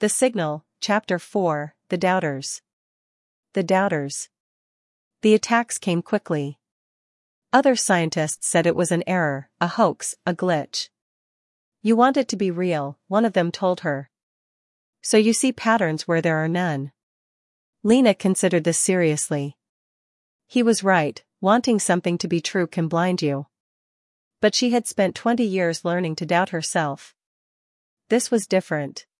The Signal, Chapter 4, The Doubters. The Doubters. The attacks came quickly. Other scientists said it was an error, a hoax, a glitch. You want it to be real, one of them told her. So you see patterns where there are none. Lena considered this seriously. He was right, wanting something to be true can blind you. But she had spent 20 years learning to doubt herself. This was different.